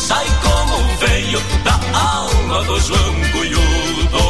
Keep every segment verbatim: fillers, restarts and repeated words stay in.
sai como veio da alma do João Cunhudo.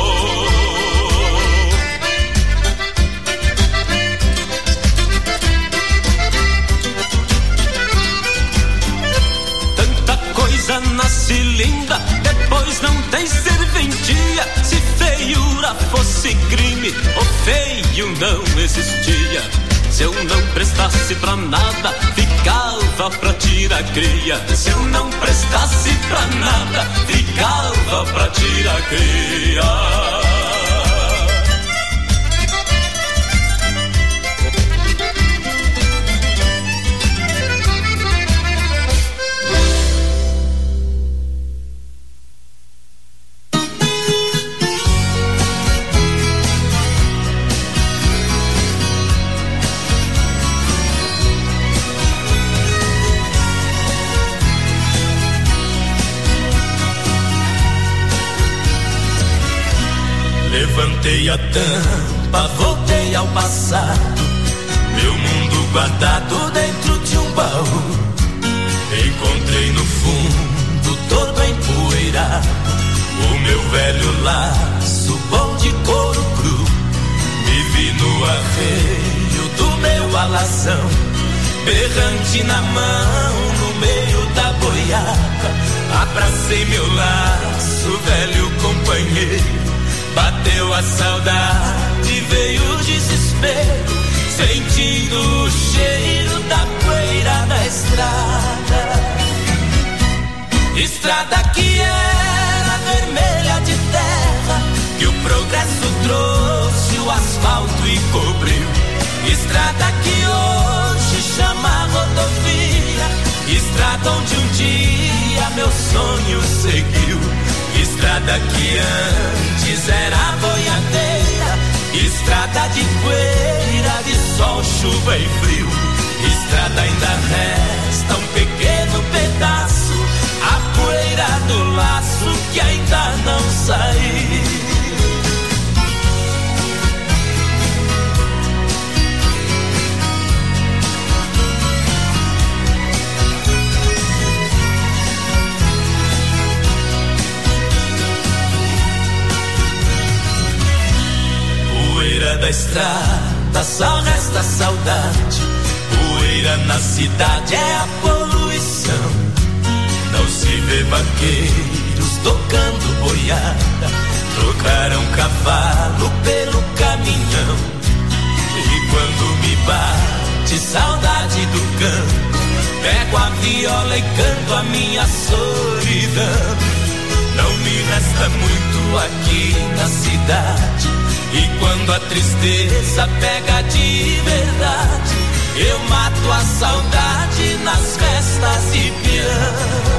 Tanta coisa nasce linda, depois não tem serventia. Se feiura fosse crime, o feio não existia. Se eu não prestasse pra nada, ficava pra tirar cria. Se eu não prestasse pra nada, ficava pra tirar cria. Levantei a tampa, voltei ao passado, meu mundo guardado dentro de um baú. Encontrei no fundo, todo empoeirado, o meu velho laço bom de couro cru. Me vi no arreio do meu alazão, berrante na mão, no meio da boiada. Abracei meu laço, velho companheiro. Bateu a saudade, veio o desespero, sentindo o cheiro da poeira da estrada. Estrada que era vermelha de terra, que o progresso trouxe o asfalto e cobriu. Estrada que hoje chama rodovia, estrada onde um dia meu sonho seguiu. Estrada que antes era boiadeira, estrada de poeira, de sol, chuva e frio. Estrada ainda resta um pequeno pedaço, a poeira do laço que ainda não saiu. Da estrada só resta saudade, poeira na cidade é a poluição. Não se vê vaqueiros tocando boiada, trocaram cavalo pelo caminhão. E quando me bate saudade do campo, pego a viola e canto a minha solidão. Não me resta muito aqui na cidade, e quando a tristeza pega de verdade, eu mato a saudade nas festas de peão.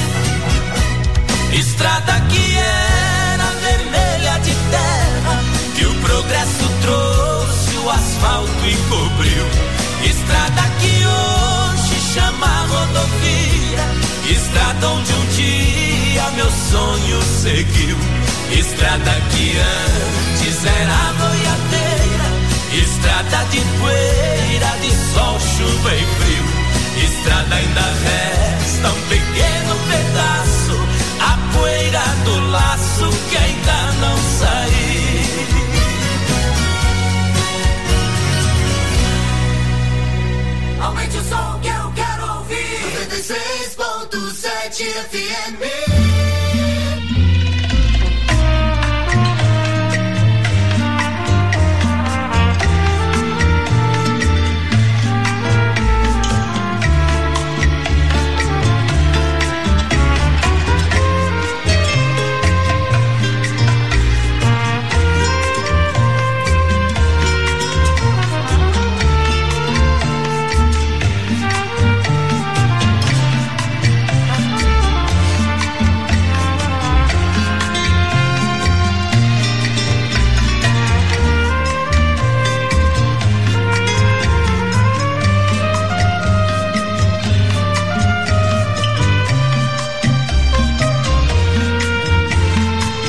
Estrada que era vermelha de terra, que o progresso trouxe o asfalto e cobriu. Estrada que hoje chama rodovia, estrada onde um dia meu sonho seguiu. Estrada que antes era boiadeira, estrada de poeira, de sol, chuva e frio. Estrada ainda resta um pequeno pedaço, a poeira do laço que ainda não saiu. Aumente o som que eu quero ouvir. noventa e seis ponto sete F M.